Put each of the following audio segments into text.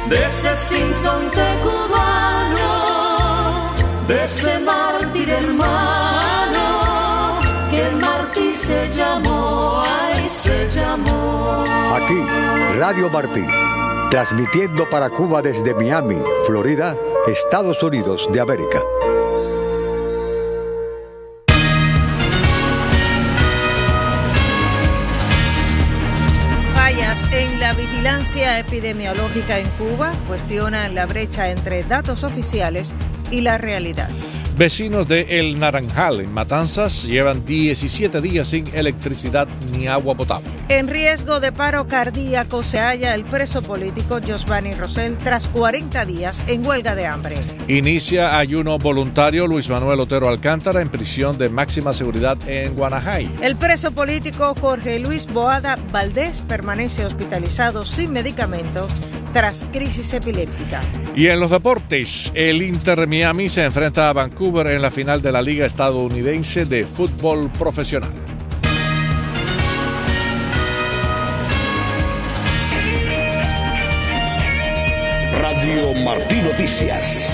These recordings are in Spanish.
de ese sinsonte cubano, de ese mártir hermano, que el mártir se llamó, ay, se llamó. Aquí, Radio Martí, transmitiendo para Cuba desde Miami, Florida, Estados Unidos de América. En la vigilancia epidemiológica en Cuba cuestionan la brecha entre datos oficiales y la realidad. Vecinos de El Naranjal, en Matanzas, llevan 17 días sin electricidad ni agua potable. En riesgo de paro cardíaco se halla el preso político Josvany Rosell tras 40 días en huelga de hambre. Inicia ayuno voluntario Luis Manuel Otero Alcántara en prisión de máxima seguridad en Guanajay. El preso político Jorge Luis Boada Valdés permanece hospitalizado sin medicamento tras crisis epiléptica. Y en los deportes, el Inter Miami se enfrenta a Vancouver en la final de la Liga Estadounidense de Fútbol Profesional. Radio Martí Noticias.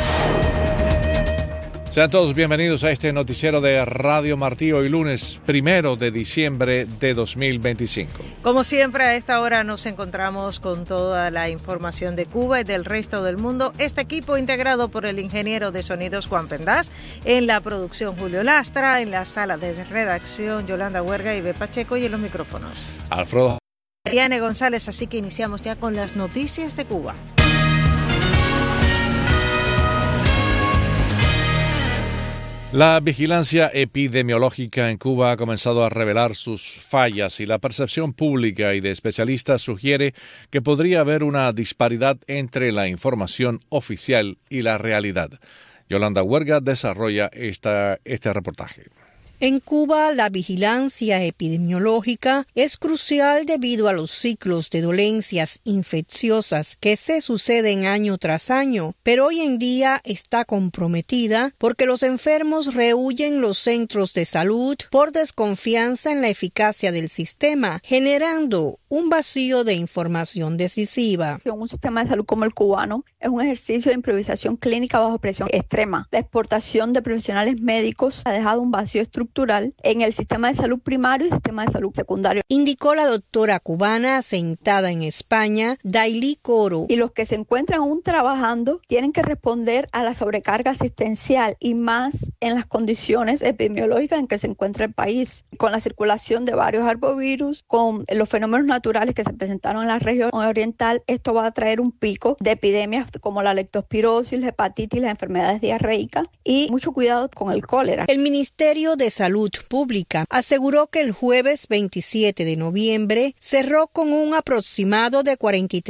Sean todos bienvenidos a este noticiero de Radio Martí, hoy lunes 1 de diciembre de 2025. Como siempre, a esta hora nos encontramos con toda la información de Cuba y del resto del mundo. Este equipo integrado por el ingeniero de sonidos Juan Pendaz, en la producción Julio Lastra, en la sala de redacción Yolanda Huerga y B. Pacheco, y en los micrófonos Alfredo Ariane González. Así que iniciamos ya con las noticias de Cuba. La vigilancia epidemiológica en Cuba ha comenzado a revelar sus fallas y la percepción pública y de especialistas sugiere que podría haber una disparidad entre la información oficial y la realidad. Yolanda Huerga desarrolla este reportaje. En Cuba, la vigilancia epidemiológica es crucial debido a los ciclos de dolencias infecciosas que se suceden año tras año, pero hoy en día está comprometida porque los enfermos rehuyen los centros de salud por desconfianza en la eficacia del sistema, generando un vacío de información decisiva. Un sistema de salud como el cubano es un ejercicio de improvisación clínica bajo presión extrema. La exportación de profesionales médicos ha dejado un vacío estructural en el sistema de salud primario y sistema de salud secundario, indicó la doctora cubana sentada en España, Daily Coro. Y los que se encuentran aún trabajando tienen que responder a la sobrecarga asistencial y más en las condiciones epidemiológicas en que se encuentra el país, con la circulación de varios arbovirus, con los fenómenos naturales que se presentaron en la región oriental. Esto va a traer un pico de epidemias como la leptospirosis, la hepatitis, las enfermedades diarreicas y mucho cuidado con el cólera. El Ministerio de Salud Pública aseguró que el jueves 27 de noviembre cerró con un aproximado de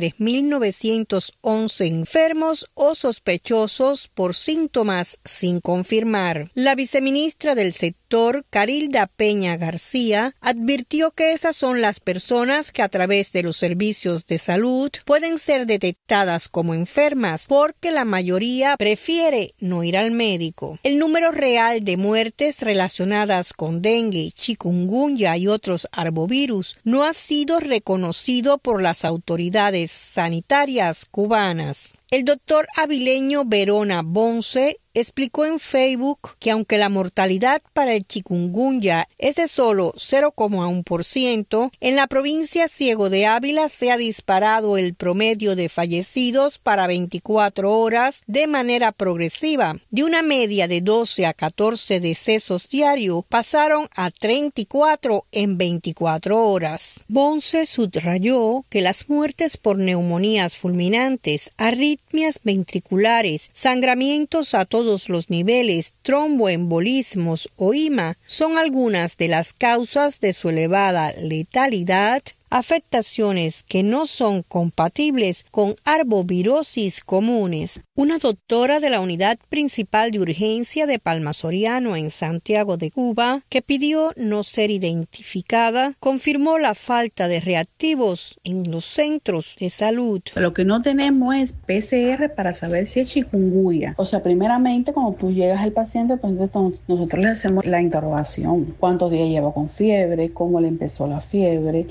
43.911 enfermos o sospechosos por síntomas sin confirmar. La viceministra del sector, Carilda Peña García, advirtió que esas son las personas que a través de los servicios de salud pueden ser detectadas como enfermas porque la mayoría prefiere no ir al médico. El número real de muertes relacionadas con dengue, chikungunya y otros arbovirus no ha sido reconocido por las autoridades sanitarias cubanas. El doctor avileño Verona Bonce explicó en Facebook que aunque la mortalidad para el chikungunya es de solo 0,1%, en la provincia Ciego de Ávila se ha disparado el promedio de fallecidos para 24 horas de manera progresiva. De una media de 12 a 14 decesos diarios, pasaron a 34 en 24 horas. Bonce subrayó que las muertes por neumonías fulminantes, arritmias ventriculares, sangramientos a todos los niveles, tromboembolismos o IMA son algunas de las causas de su elevada letalidad, afectaciones que no son compatibles con arbovirosis comunes. Una doctora de la Unidad Principal de Urgencia de Palma Soriano en Santiago de Cuba, que pidió no ser identificada, confirmó la falta de reactivos en los centros de salud. Lo que no tenemos es PCR para saber si es chikungunya. O sea, primeramente cuando tú llegas al paciente, pues nosotros le hacemos la interrogación. ¿Cuántos días lleva con fiebre? ¿Cómo le empezó la fiebre? ¿Dónde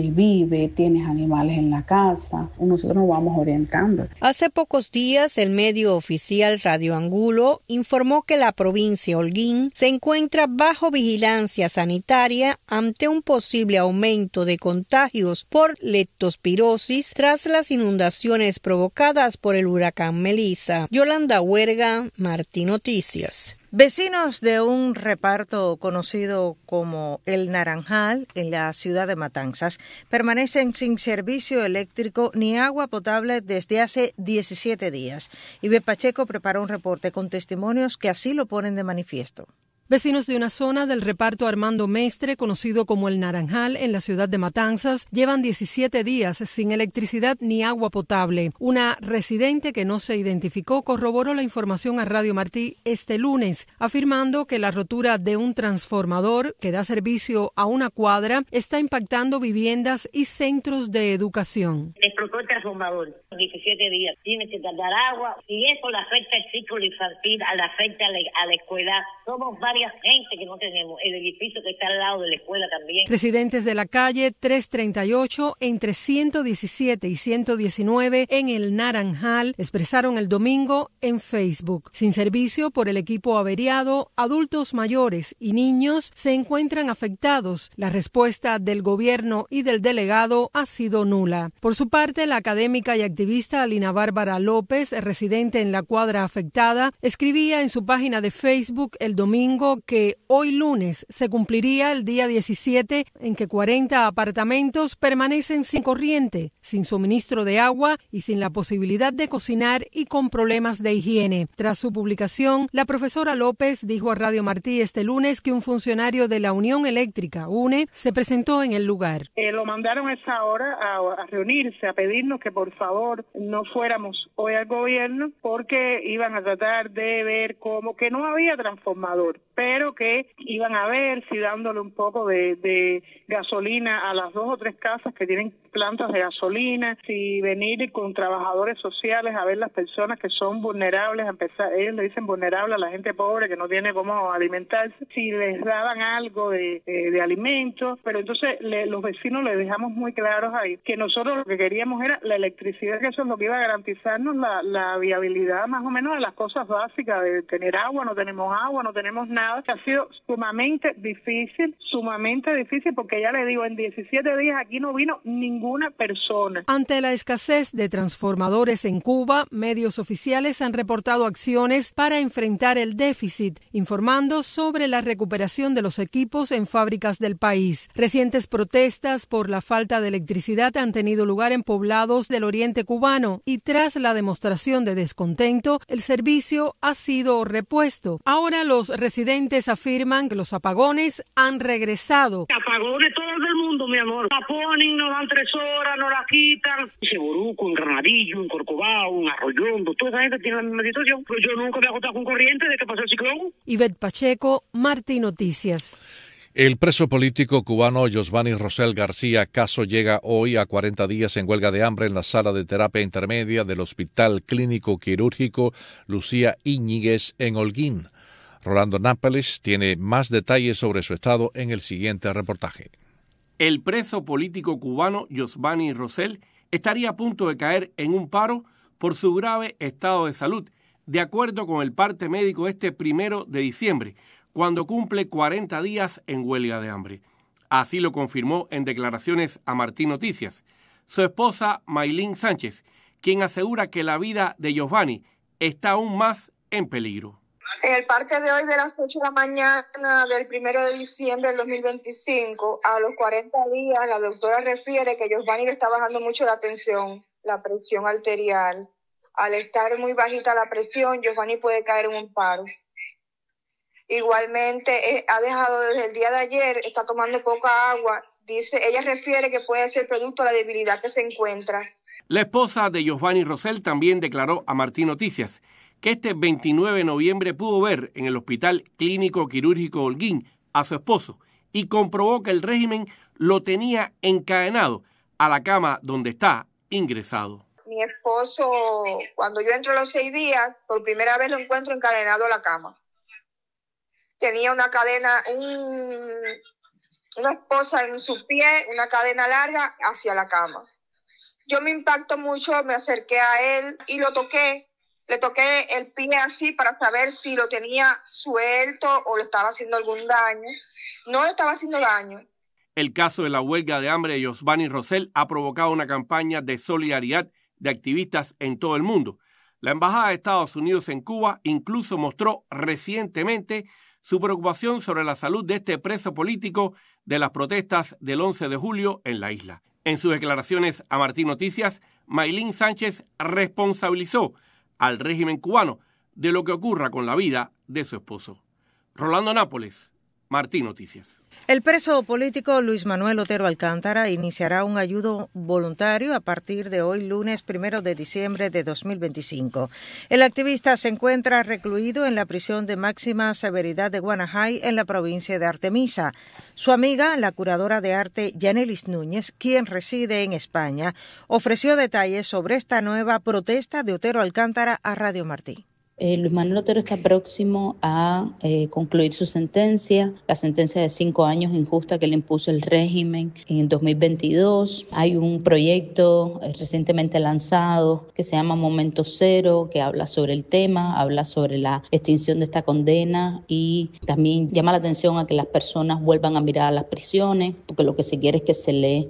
él vive, tienes animales en la casa, nosotros nos vamos orientando. Hace pocos días, el medio oficial Radio Angulo informó que la provincia Holguín se encuentra bajo vigilancia sanitaria ante un posible aumento de contagios por leptospirosis tras las inundaciones provocadas por el huracán Melissa. Yolanda Huerga, Martí Noticias. Vecinos de un reparto conocido como El Naranjal, en la ciudad de Matanzas, permanecen sin servicio eléctrico ni agua potable desde hace 17 días. Ibe Pacheco preparó un reporte con testimonios que así lo ponen de manifiesto. Vecinos de una zona del reparto Armando Mestre, conocido como El Naranjal, en la ciudad de Matanzas, llevan 17 días sin electricidad ni agua potable. Una residente que no se identificó corroboró la información a Radio Martí este lunes, afirmando que la rotura de un transformador que da servicio a una cuadra está impactando viviendas y centros de educación. Explotó el transformador, 17 días, tiene que dar agua, y eso le afecta al ciclo infantil, le afecta a la escuela. Somos varias gente que no tenemos, el edificio que está al lado de la escuela también. Residentes de la calle 338, entre 117 y 119 en El Naranjal, expresaron el domingo en Facebook. Sin servicio por el equipo averiado, adultos mayores y niños se encuentran afectados. La respuesta del gobierno y del delegado ha sido nula. Por su parte, la académica y activista Alina Bárbara López, residente en la cuadra afectada, escribía en su página de Facebook el domingo que hoy lunes se cumpliría el día 17 en que 40 apartamentos permanecen sin corriente, sin suministro de agua y sin la posibilidad de cocinar y con problemas de higiene. Tras su publicación, la profesora López dijo a Radio Martí este lunes que un funcionario de la Unión Eléctrica, UNE, se presentó en el lugar. Lo mandaron a esa hora a reunirse, a pedirnos que por favor no fuéramos hoy al gobierno porque iban a tratar de ver cómo que no había transformador, pero que iban a ver si dándole un poco de gasolina a las 2 o 3 casas que tienen plantas de gasolina, si venir con trabajadores sociales a ver las personas que son vulnerables, a empezar, ellos le dicen vulnerable a la gente pobre que no tiene cómo alimentarse, si les daban algo de alimentos, pero entonces los vecinos les dejamos muy claros ahí que nosotros lo que queríamos era la electricidad, que eso es lo que iba a garantizarnos la viabilidad más o menos de las cosas básicas, de tener agua, no tenemos nada, que ha sido sumamente difícil porque ya le digo, en 17 días aquí no vino ninguna persona. Ante la escasez de transformadores en Cuba, medios oficiales han reportado acciones para enfrentar el déficit, informando sobre la recuperación de los equipos en fábricas del país. Recientes protestas por la falta de electricidad han tenido lugar en poblados del oriente cubano y tras la demostración de descontento, el servicio ha sido repuesto. Ahora los residentes afirman que los apagones han regresado. Apagones todo el mundo, mi amor. La ponen, nos dan 3 horas, nos la quitan. En Seboruco, en Granadillo, en Corcovado, en Arroyondo, toda esa gente tiene la misma situación. Pero yo nunca me he agotado con corriente desde que pasó el ciclón. Ivette Pacheco, Martí Noticias. El preso político cubano Yosvani Rosell García Caso llega hoy a 40 días en huelga de hambre en la sala de terapia intermedia del Hospital Clínico Quirúrgico Lucía Íñiguez en Holguín. Rolando Nápoles tiene más detalles sobre su estado en el siguiente reportaje. El preso político cubano Yosvani Rosell estaría a punto de caer en un paro por su grave estado de salud, de acuerdo con el parte médico este 1 de diciembre, cuando cumple 40 días en huelga de hambre. Así lo confirmó en declaraciones a Martí Noticias su esposa Maylin Sánchez, quien asegura que la vida de Yosvani está aún más en peligro. En el parte de hoy de las 8 de la mañana del 1 de diciembre del 2025, a los 40 días, la doctora refiere que Yosvani le está bajando mucho la tensión, la presión arterial. Al estar muy bajita la presión, Yosvani puede caer en un paro. Igualmente, ha dejado desde el día de ayer, está tomando poca agua. Ella refiere que puede ser producto de la debilidad que se encuentra. La esposa de Yosvani Rosell también declaró a Martí Noticias que este 29 de noviembre pudo ver en el Hospital Clínico Quirúrgico Holguín a su esposo y comprobó que el régimen lo tenía encadenado a la cama donde está ingresado. Mi esposo, cuando yo entro a los 6 días, por primera vez lo encuentro encadenado a la cama. Tenía una cadena, una esposa en su pie, una cadena larga hacia la cama. Yo me impacto mucho, me acerqué a él y lo toqué. Le toqué el pie así para saber si lo tenía suelto o le estaba haciendo algún daño. No le estaba haciendo daño. El caso de la huelga de hambre de Yosvani Rosell ha provocado una campaña de solidaridad de activistas en todo el mundo. La Embajada de Estados Unidos en Cuba incluso mostró recientemente su preocupación sobre la salud de este preso político de las protestas del 11 de julio en la isla. En sus declaraciones a Martín Noticias, Maylin Sánchez responsabilizó al régimen cubano de lo que ocurra con la vida de su esposo. Rolando Nápoles, Martín Noticias. El preso político Luis Manuel Otero Alcántara iniciará un ayuno voluntario a partir de hoy, lunes 1 de diciembre de 2025. El activista se encuentra recluido en la prisión de máxima severidad de Guanajay, en la provincia de Artemisa. Su amiga, la curadora de arte Yanelis Núñez, quien reside en España, ofreció detalles sobre esta nueva protesta de Otero Alcántara a Radio Martí. Luis Manuel Otero está próximo a concluir su sentencia, la sentencia de 5 años injusta que le impuso el régimen en 2022. Hay un proyecto recientemente lanzado que se llama Momento Cero, que habla sobre el tema, habla sobre la extinción de esta condena y también llama la atención a que las personas vuelvan a mirar a las prisiones, porque lo que se quiere es que se le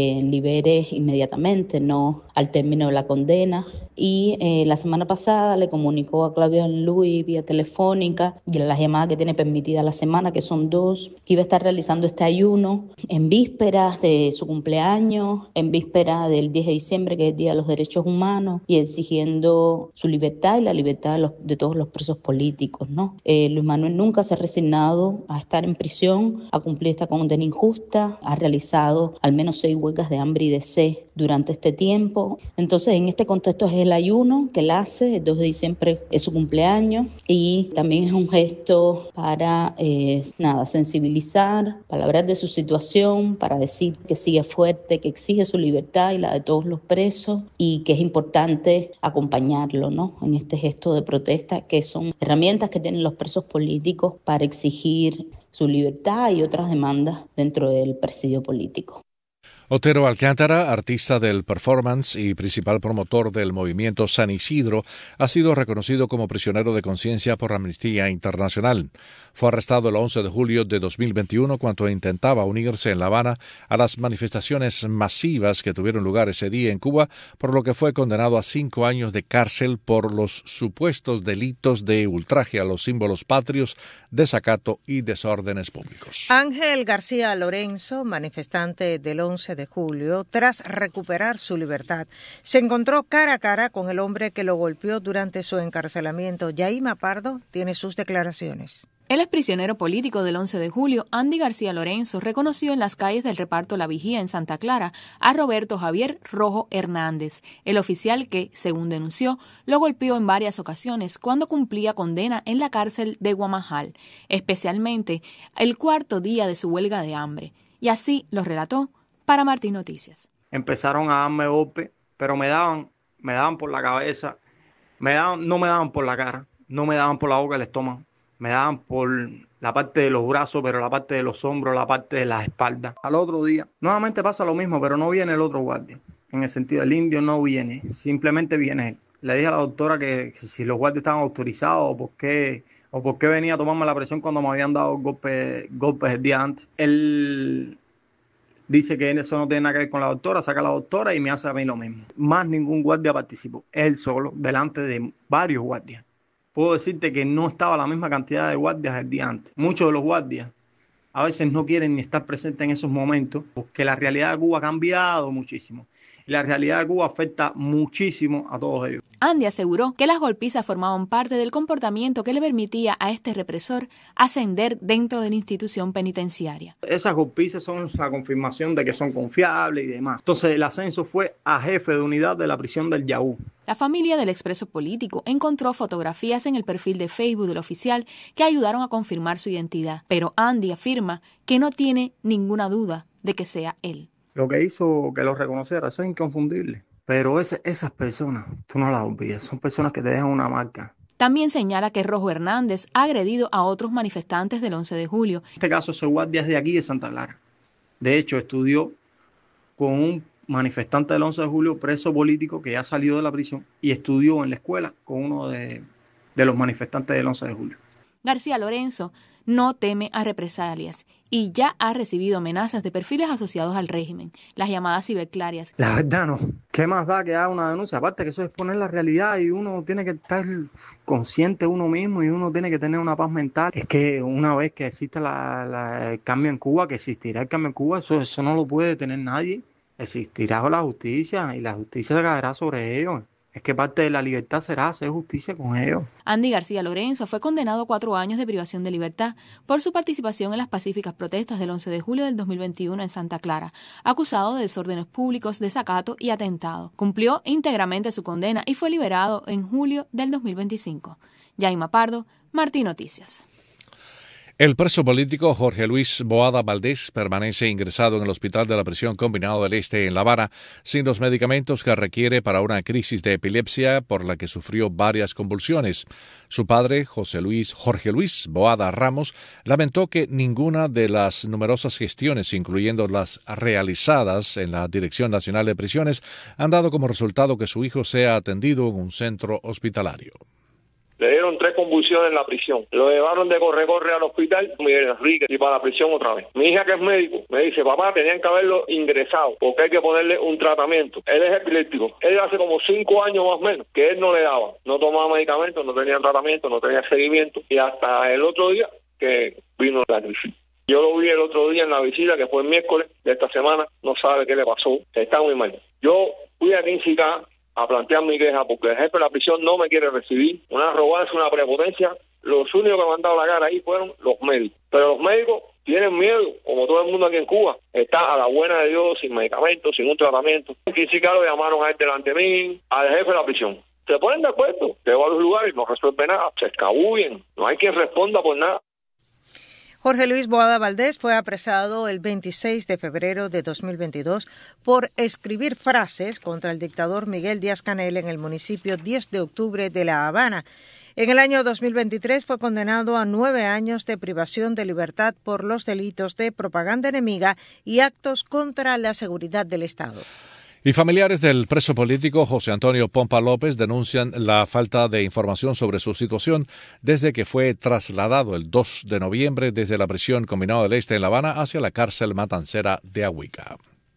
libere inmediatamente, no al término de la condena. Y la semana pasada le comunicó a Claudia Luis vía telefónica y las llamadas que tiene permitida la semana, que son 2, que iba a estar realizando este ayuno en vísperas de su cumpleaños, en vísperas del 10 de diciembre, que es el Día de los Derechos Humanos, y exigiendo su libertad y la libertad de todos los presos políticos, ¿no? Luis Manuel nunca se ha resignado a estar en prisión, a cumplir esta condena injusta, ha realizado al menos 6 huelgas de hambre y de sed durante este tiempo. Entonces, en este contexto es el ayuno que él hace, el 2 de diciembre es su cumpleaños, y también es un gesto para sensibilizar, para hablar de su situación, para decir que sigue fuerte, que exige su libertad y la de todos los presos, y que es importante acompañarlo, ¿no?, en este gesto de protesta, que son herramientas que tienen los presos políticos para exigir su libertad y otras demandas dentro del presidio político. Otero Alcántara, artista del performance y principal promotor del movimiento San Isidro, ha sido reconocido como prisionero de conciencia por Amnistía Internacional. Fue arrestado el 11 de julio de 2021 cuando intentaba unirse en La Habana a las manifestaciones masivas que tuvieron lugar ese día en Cuba, por lo que fue condenado a 5 años de cárcel por los supuestos delitos de ultraje a los símbolos patrios, desacato y desórdenes públicos. Ángel García Lorenzo, manifestante del 11 de julio, tras recuperar su libertad, se encontró cara a cara con el hombre que lo golpeó durante su encarcelamiento. Yaima Pardo tiene sus declaraciones. El exprisionero político del 11 de julio, Andy García Lorenzo, reconoció en las calles del reparto La Vigía en Santa Clara a Roberto Javier Rojo Hernández, el oficial que, según denunció, lo golpeó en varias ocasiones cuando cumplía condena en la cárcel de Guamajal, especialmente el 4º día de su huelga de hambre. Y así lo relató para Martín Noticias. Empezaron a darme golpes, pero me daban por la cabeza, no me daban por la cara, no me daban por la boca, el estómago. Me daban por la parte de los brazos, pero la parte de los hombros, la parte de la espalda. Al otro día, nuevamente pasa lo mismo, pero no viene el otro guardia. En el sentido, el indio no viene, simplemente viene él. Le dije a la doctora que si los guardias estaban autorizados o por qué venía a tomarme la presión cuando me habían dado golpes el día antes. Él dice que eso no tiene nada que ver con la doctora, saca a la doctora y me hace a mí lo mismo. Más ningún guardia participó, él solo, delante de varios guardias. Puedo decirte que no estaba la misma cantidad de guardias el día antes. Muchos de los guardias a veces no quieren ni estar presentes en esos momentos porque la realidad de Cuba ha cambiado muchísimo. Y la realidad de Cuba afecta muchísimo a todos ellos. Andy aseguró que las golpizas formaban parte del comportamiento que le permitía a este represor ascender dentro de la institución penitenciaria. Esas golpizas son la confirmación de que son confiables y demás. Entonces el ascenso fue a jefe de unidad de la prisión del Yaú. La familia del expreso político encontró fotografías en el perfil de Facebook del oficial que ayudaron a confirmar su identidad, pero Andy afirma que no tiene ninguna duda de que sea él. Lo que hizo que lo reconociera, eso es inconfundible. Pero esas personas, tú no las olvides, son personas que te dejan una marca. También señala que Rojo Hernández ha agredido a otros manifestantes del 11 de julio. En este caso, ese guardia es de aquí, de Santa Clara. De hecho, estudió con un manifestante del 11 de julio, preso político que ya salió de la prisión, y estudió en la escuela con uno de los manifestantes del 11 de julio. García Lorenzo no teme a represalias y ya ha recibido amenazas de perfiles asociados al régimen, las llamadas ciberclarias. La verdad no. ¿Qué más da que haga una denuncia? Aparte que eso es poner la realidad y uno tiene que estar consciente uno mismo y uno tiene que tener una paz mental. Es que una vez que exista el cambio en Cuba, que existirá el cambio en Cuba, eso no lo puede detener nadie. Existirá la justicia y la justicia se caerá sobre ellos. Es que parte de la libertad será hacer justicia con ellos. Andy García Lorenzo fue condenado a 4 años de privación de libertad por su participación en las pacíficas protestas del 11 de julio del 2021 en Santa Clara, acusado de desórdenes públicos, desacato y atentado. Cumplió íntegramente su condena y fue liberado en julio del 2025. Yaima Pardo, Martín Noticias. El preso político Jorge Luis Boada Valdés permanece ingresado en el Hospital de la Prisión Combinado del Este en La Habana sin los medicamentos que requiere para una crisis de epilepsia por la que sufrió varias convulsiones. Su padre, Jorge Luis Boada Ramos, lamentó que ninguna de las numerosas gestiones, incluyendo las realizadas en la Dirección Nacional de Prisiones, han dado como resultado que su hijo sea atendido en un centro hospitalario. Le dieron 3 convulsiones en la prisión. Lo llevaron de corre al hospital Miguel Enrique y para la prisión otra vez. Mi hija, que es médico, me dice, papá, tenían que haberlo ingresado porque hay que ponerle un tratamiento. Él es epiléptico. Él hace como 5 años más o menos que él no le daba. No tomaba medicamentos, no tenía tratamiento, no tenía seguimiento. Y hasta el otro día que vino la crisis. Yo lo vi el otro día en la visita, que fue el miércoles de esta semana. No sabe qué le pasó. Está muy mal. Yo fui a Quinsica a plantear mi queja porque el jefe de la prisión no me quiere recibir. Una arrogancia, una prepotencia. Los únicos que me han dado la cara ahí fueron los médicos. Pero los médicos tienen miedo, como todo el mundo aquí en Cuba. Está a la buena de Dios, sin medicamentos, sin un tratamiento. Aquí sí que lo llamaron a él delante de mí, al jefe de la prisión. Se ponen de acuerdo, se va a los lugares, no resuelve nada, se escabullen. No hay quien responda por nada. Jorge Luis Boada Valdés fue apresado el 26 de febrero de 2022 por escribir frases contra el dictador Miguel Díaz-Canel en el municipio 10 de octubre de La Habana. En el año 2023 fue condenado a 9 años de privación de libertad por los delitos de propaganda enemiga y actos contra la seguridad del Estado. Y familiares del preso político José Antonio Pompa López denuncian la falta de información sobre su situación desde que fue trasladado el 2 de noviembre desde la prisión Combinado del Este en La Habana hacia la cárcel matancera de Ahuica.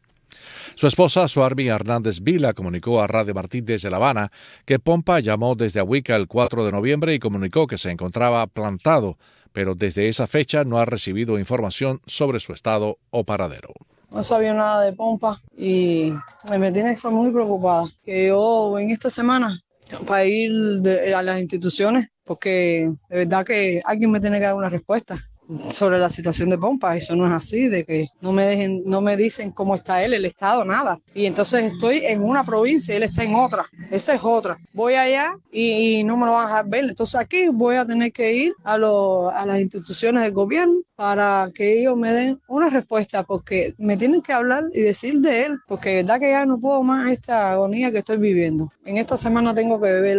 Su esposa, Suarmi Hernández Vila, comunicó a Radio Martí desde La Habana que Pompa llamó desde Ahuica el 4 de noviembre y comunicó que se encontraba plantado, pero desde esa fecha no ha recibido información sobre su estado o paradero. No sabía nada de Pompa y me tiene muy preocupada. Que yo en esta semana para ir a las instituciones, porque de verdad que alguien me tiene que dar una respuesta sobre la situación de Pompa. Eso no es así, de que no me dicen cómo está él, el estado, nada. Y entonces estoy en una provincia y él está en otra. Esa es otra. Voy allá y no me lo van a dejar ver. Entonces aquí voy a tener que ir a las instituciones del gobierno para que ellos me den una respuesta, porque me tienen que hablar y decir de él, porque de verdad que ya no puedo más esta agonía que estoy viviendo. En esta semana tengo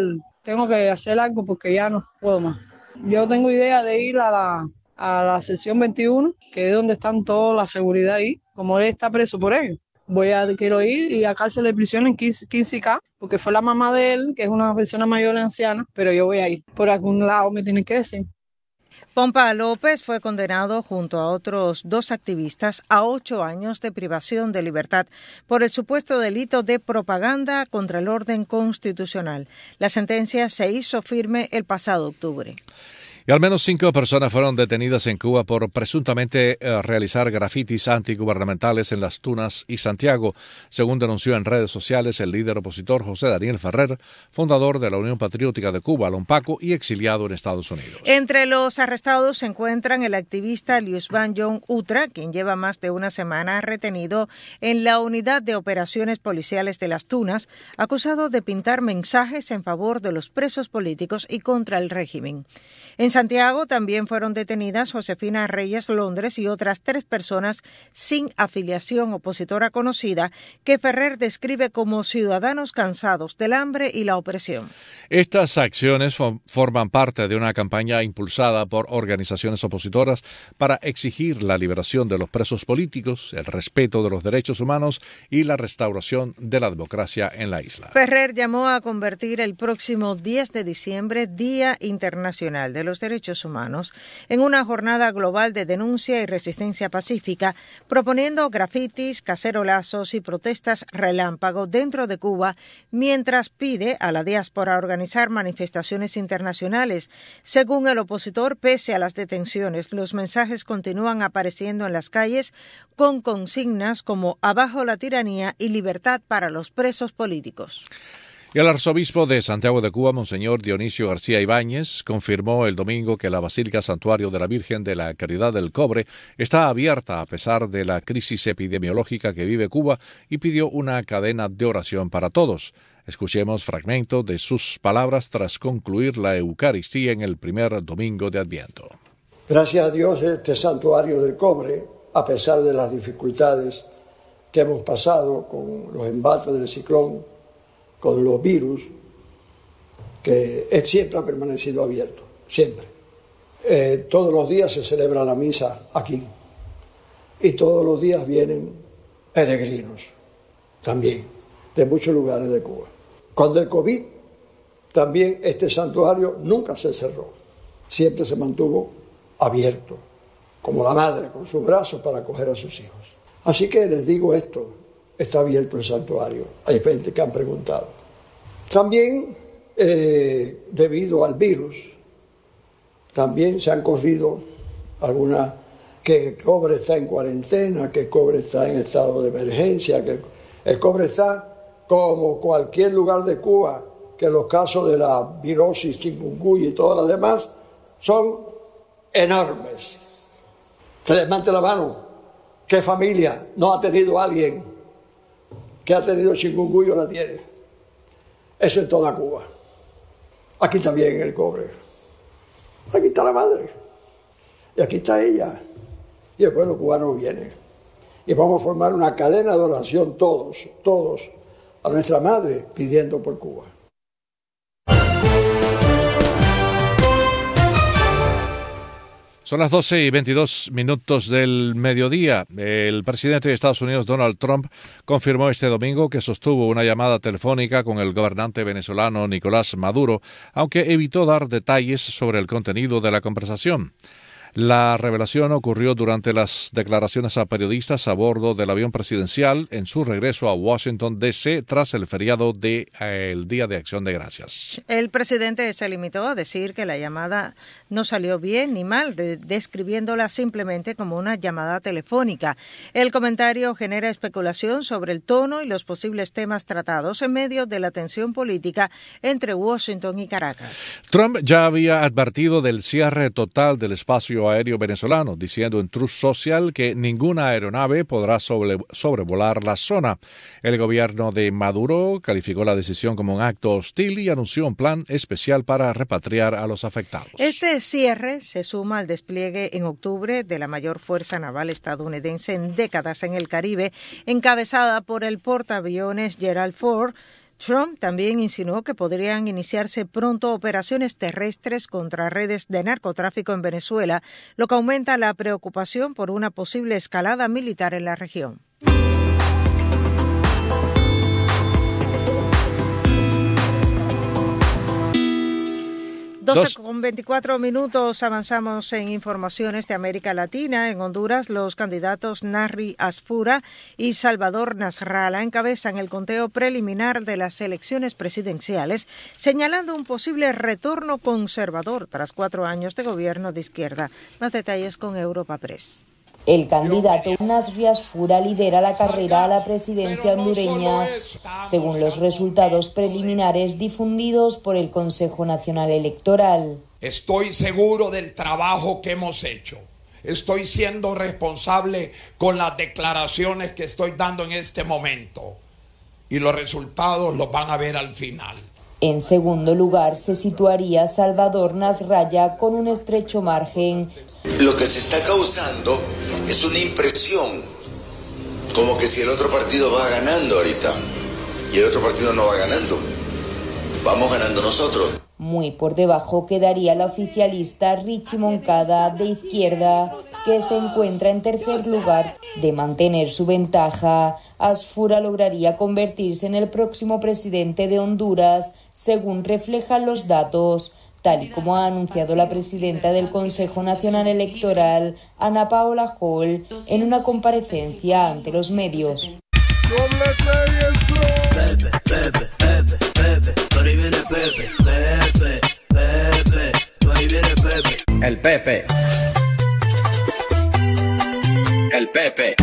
que hacer algo porque ya no puedo más. Yo tengo idea de ir a la sección 21, que es donde están toda la seguridad ahí, como él está preso por ello. Quiero ir y a cárcel de prisión en Quinsica, porque fue la mamá de él, que es una persona mayor anciana, pero yo voy a ir. Por algún lado me tienen que decir. Pompa López fue condenado junto a otros 2 activistas a 8 años de privación de libertad por el supuesto delito de propaganda contra el orden constitucional. La sentencia se hizo firme el pasado octubre. Y al menos 5 personas fueron detenidas en Cuba por presuntamente realizar grafitis antigubernamentales en Las Tunas y Santiago, según denunció en redes sociales el líder opositor José Daniel Ferrer, fundador de la Unión Patriótica de Cuba, Lompaco, y exiliado en Estados Unidos. Entre los arrestados se encuentran el activista Liusvan John Utra, quien lleva más de una semana retenido en la Unidad de Operaciones Policiales de Las Tunas, acusado de pintar mensajes en favor de los presos políticos y contra el régimen. En Santiago también fueron detenidas Josefina Reyes Londres y otras 3 personas sin afiliación opositora conocida que Ferrer describe como ciudadanos cansados del hambre y la opresión. Estas acciones forman parte de una campaña impulsada por organizaciones opositoras para exigir la liberación de los presos políticos, el respeto de los derechos humanos y la restauración de la democracia en la isla. Ferrer llamó a convertir el próximo 10 de diciembre, Día Internacional de los Derechos Humanos, en una jornada global de denuncia y resistencia pacífica, proponiendo grafitis, cacerolazos y protestas relámpago dentro de Cuba, mientras pide a la diáspora organizar manifestaciones internacionales. Según el opositor, pese a las detenciones, los mensajes continúan apareciendo en las calles con consignas como "Abajo la tiranía" y "Libertad para los presos políticos". Y el arzobispo de Santiago de Cuba, Monseñor Dionisio García Ibáñez, confirmó el domingo que la Basílica Santuario de la Virgen de la Caridad del Cobre está abierta a pesar de la crisis epidemiológica que vive Cuba y pidió una cadena de oración para todos. Escuchemos fragmento de sus palabras tras concluir la Eucaristía en el primer domingo de Adviento. Gracias a Dios, este Santuario del Cobre, a pesar de las dificultades que hemos pasado con los embates del ciclón, con los virus, que siempre ha permanecido abierto, siempre. Todos los días se celebra la misa aquí y todos los días vienen peregrinos también de muchos lugares de Cuba. Con el COVID también este santuario nunca se cerró, siempre se mantuvo abierto, como la madre con sus brazos para acoger a sus hijos. Así que les digo esto, está abierto el santuario. Hay gente que han preguntado. También, debido al virus, también se han corrido algunas, que el Cobre está en cuarentena, que el Cobre está en estado de emergencia, que el Cobre está como cualquier lugar de Cuba, que los casos de la virosis, chikungunya y todo lo demás son enormes. Que les levante la mano. ¿Qué familia no ha tenido a alguien que ha tenido chikungunya o la tiene? Eso en toda Cuba. Aquí también en el Cobre. Aquí está la madre. Y aquí está ella. Y el pueblo cubano viene. Y vamos a formar una cadena de oración todos, a nuestra madre pidiendo por Cuba. Son las 12:22 del mediodía. El presidente de Estados Unidos, Donald Trump, confirmó este domingo que sostuvo una llamada telefónica con el gobernante venezolano Nicolás Maduro, aunque evitó dar detalles sobre el contenido de la conversación. La revelación ocurrió durante las declaraciones a periodistas a bordo del avión presidencial en su regreso a Washington, D.C., tras el feriado del Día de Acción de Gracias. El presidente se limitó a decir que la llamada no salió bien ni mal, describiéndola simplemente como una llamada telefónica. El comentario genera especulación sobre el tono y los posibles temas tratados en medio de la tensión política entre Washington y Caracas. Trump ya había advertido del cierre total del espacio aéreo venezolano, diciendo en Truth Social que ninguna aeronave podrá sobrevolar la zona. El gobierno de Maduro calificó la decisión como un acto hostil y anunció un plan especial para repatriar a los afectados. Este cierre se suma al despliegue en octubre de la mayor fuerza naval estadounidense en décadas en el Caribe, encabezada por el portaaviones Gerald Ford. Trump también insinuó que podrían iniciarse pronto operaciones terrestres contra redes de narcotráfico en Venezuela, lo que aumenta la preocupación por una posible escalada militar en la región. 12:24 avanzamos en informaciones de América Latina. En Honduras, los candidatos Narri Asfura y Salvador Nasralla encabezan el conteo preliminar de las elecciones presidenciales, señalando un posible retorno conservador tras 4 años de gobierno de izquierda. Más detalles con Europa Press. El candidato Narri Asfura lidera la carrera a la presidencia hondureña, según los resultados preliminares difundidos por el Consejo Nacional Electoral. Estoy seguro del trabajo que hemos hecho. Estoy siendo responsable con las declaraciones que estoy dando en este momento. Y los resultados los van a ver al final. En segundo lugar se situaría Salvador Nasralla con un estrecho margen. Lo que se está causando es una impresión, como que si el otro partido va ganando ahorita y el otro partido no va ganando, vamos ganando nosotros. Muy por debajo quedaría la oficialista Richie Moncada de Izquierda, que se encuentra en tercer lugar. De mantener su ventaja, Asfura lograría convertirse en el próximo presidente de Honduras, según reflejan los datos, tal y como ha anunciado la presidenta del Consejo Nacional Electoral, Ana Paola Hall, en una comparecencia ante los medios. El Pepe. El Pepe.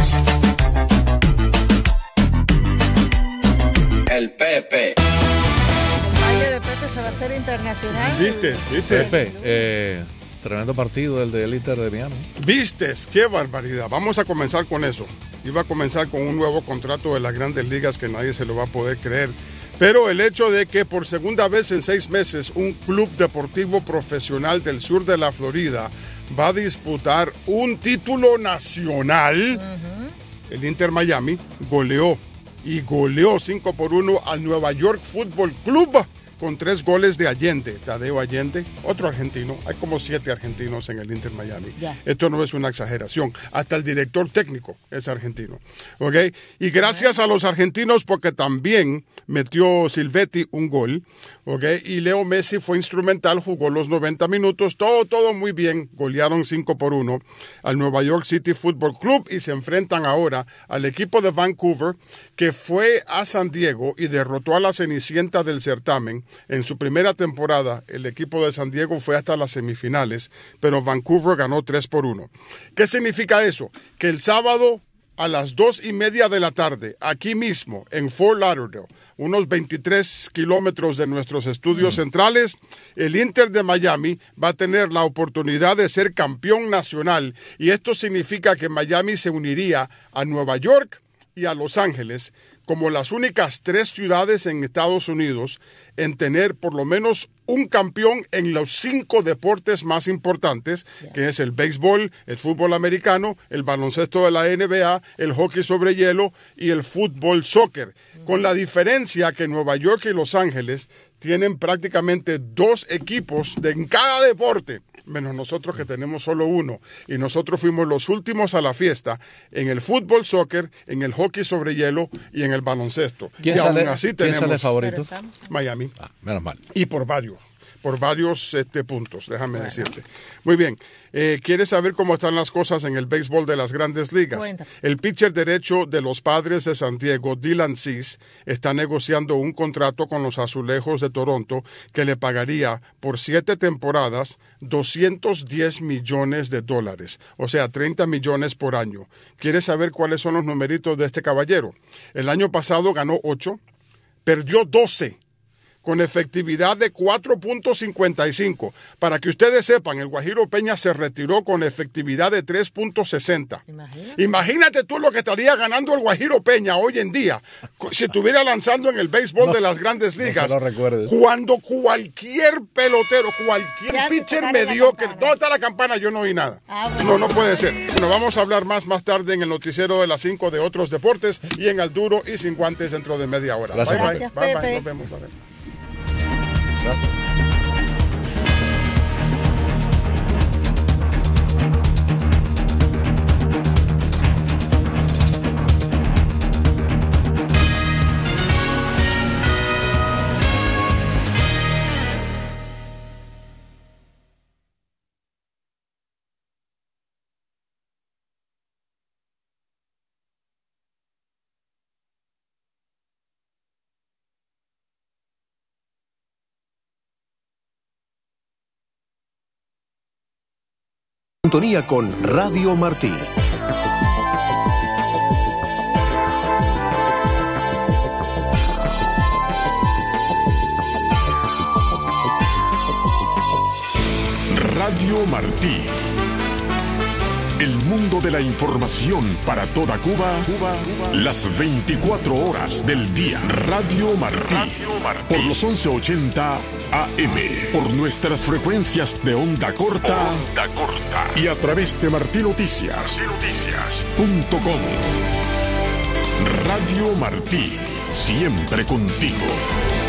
El Pepe. El baile de Pepe se va a hacer internacional. ¿Viste? Pepe, tremendo partido el del Inter de Miami. ¿Vistes? ¡Qué barbaridad! Vamos a comenzar con eso. Iba a comenzar con un nuevo contrato de las Grandes Ligas que nadie se lo va a poder creer. Pero el hecho de que por segunda vez en 6 meses un club deportivo profesional del sur de la Florida va a disputar un título nacional, el Inter Miami goleó 5-1 al Nueva York Fútbol Club con 3 goles de Allende, Tadeo Allende, otro argentino. Hay como 7 argentinos en el Inter Miami. Esto no es una exageración. Hasta el director técnico es argentino. ¿Ok? Y gracias a los argentinos, porque también metió Silvetti un gol. ¿Ok? Y Leo Messi fue instrumental, jugó los 90 minutos. Todo muy bien. Golearon 5-1 al Nueva York City Football Club y se enfrentan ahora al equipo de Vancouver, que fue a San Diego y derrotó a la Cenicienta del certamen. En su primera temporada, el equipo de San Diego fue hasta las semifinales, pero Vancouver ganó 3-1. ¿Qué significa eso? Que el sábado a las 2:30 de la tarde, aquí mismo, en Fort Lauderdale, unos 23 kilómetros de nuestros estudios centrales, el Inter de Miami va a tener la oportunidad de ser campeón nacional. Y esto significa que Miami se uniría a Nueva York y a Los Ángeles como las únicas 3 ciudades en Estados Unidos en tener por lo menos un campeón en los 5 deportes más importantes, que es el béisbol, el fútbol americano, el baloncesto de la NBA, el hockey sobre hielo y el fútbol soccer. Con la diferencia que Nueva York y Los Ángeles tienen prácticamente 2 equipos en cada deporte, menos nosotros que tenemos solo uno, y nosotros fuimos los últimos a la fiesta en el fútbol soccer, en el hockey sobre hielo y en el baloncesto. ¿Quién sale favorito? Miami. Menos mal. Y por varios puntos, déjame decirte. Muy bien, ¿quieres saber cómo están las cosas en el béisbol de las Grandes Ligas? Cuenta. El pitcher derecho de los Padres de San Diego, Dylan Cease, está negociando un contrato con los Azulejos de Toronto que le pagaría por 7 temporadas $210 millones, o sea, 30 millones por año. ¿Quieres saber cuáles son los numeritos de este caballero? El año pasado ganó 8, perdió 12, con efectividad de 4.55. Para que ustedes sepan, el Guajiro Peña se retiró con efectividad de 3.60. Imagínate tú lo que estaría ganando el Guajiro Peña hoy en día si estuviera lanzando en el béisbol de las Grandes Ligas. Cuando cualquier pelotero, cualquier pitcher mediocre... ¿Dónde está la campana? Yo no oí nada. No puede ser. Bueno, vamos a hablar más tarde en el noticiero de las 5 de otros deportes y en Al Duro y Sin Guantes dentro de media hora. Gracias. Bye. Nos vemos. Sintonía con Radio Martí. Radio Martí. El mundo de la información para toda Cuba, las 24 horas del día. Radio Martí. Por los 1180 AM. Por nuestras frecuencias de onda corta. Y a través de martinoticias.com. Radio Martí. Siempre contigo.